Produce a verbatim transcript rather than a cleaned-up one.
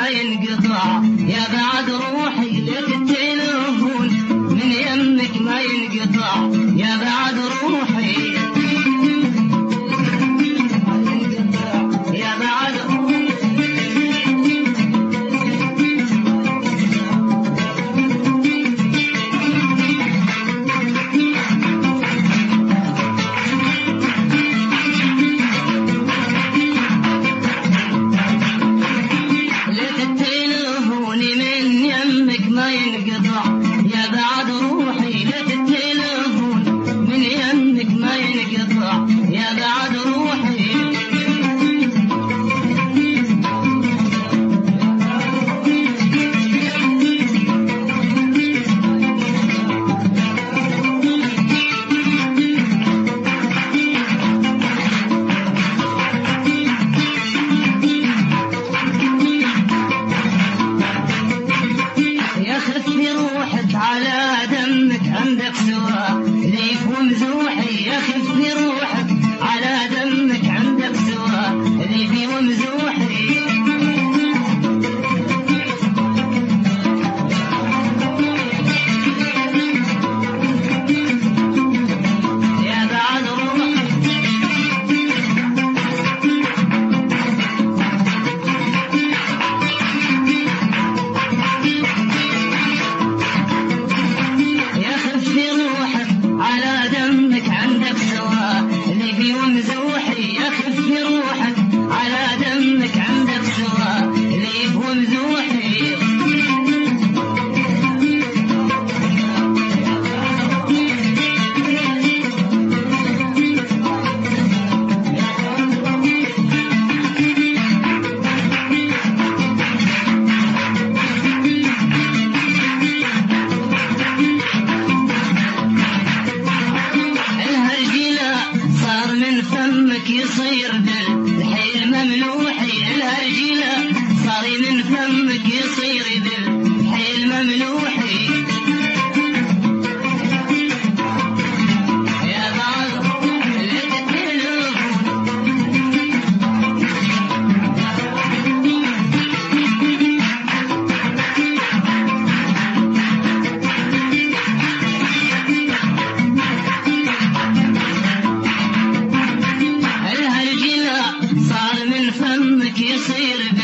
ينقطع يا بعد روحي لك التلفون من يمك ما ينقطع يا بعد روحي يا بعد روحي ما ينقطع يا بعد روحي لك التلفون من يمك ما ينقطع يا بعد روحي على دمك عندك سوا ليف ومزوحي يا خفني روحك على دمك عندك سوا ليفي ومزوحي يا بعد روحي على دمك عندك سوا ليفي ومزوحي يا خفي روحك على دمك عندك سوا ليف ومزوحي فمك يصير بالحيل مملوحي الهرجلة صاري من فمك يصير بالحيل مملوحي يا بعض لك التلفون صار من فمك يصير